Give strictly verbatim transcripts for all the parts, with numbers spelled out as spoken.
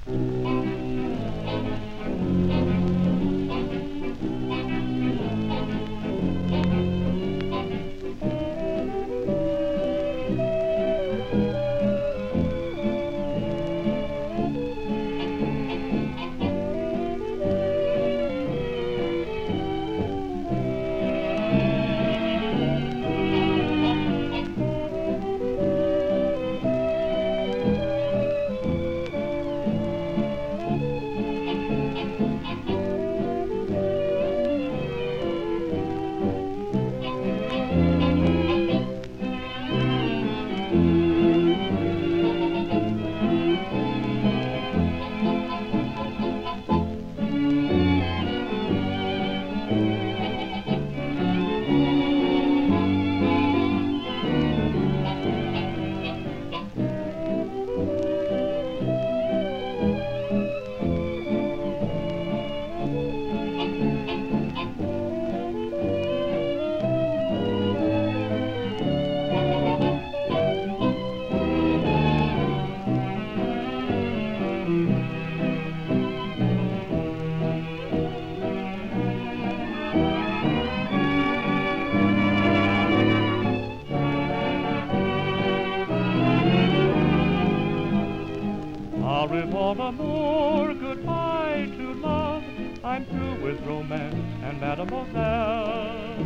Au revoir, amour, goodbye to love. I'm through with romance and mademoiselle.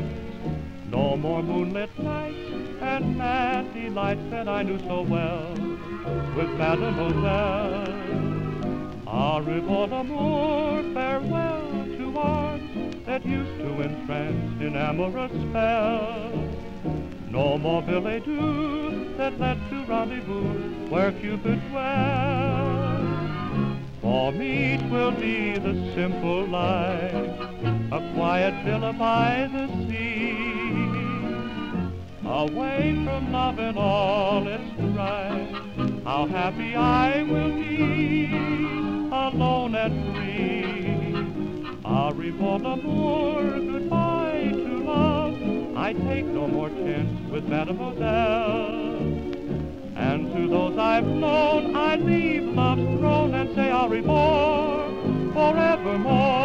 No more moonlit nights and mad delights that I knew so well with mademoiselle. Au revoir, amour, farewell to arms that used to entrance in amorous spell. No more billet doux that led to rendezvous where Cupid dwells. For me 'twill be the simple life, a quiet villa by the sea, away from love and all its strife. How happy I will be, alone and free. Au revoir, amour, goodbye to love. I take no more chance with mademoiselle. And to those I've known I leave love's throne and say au revoir forevermore.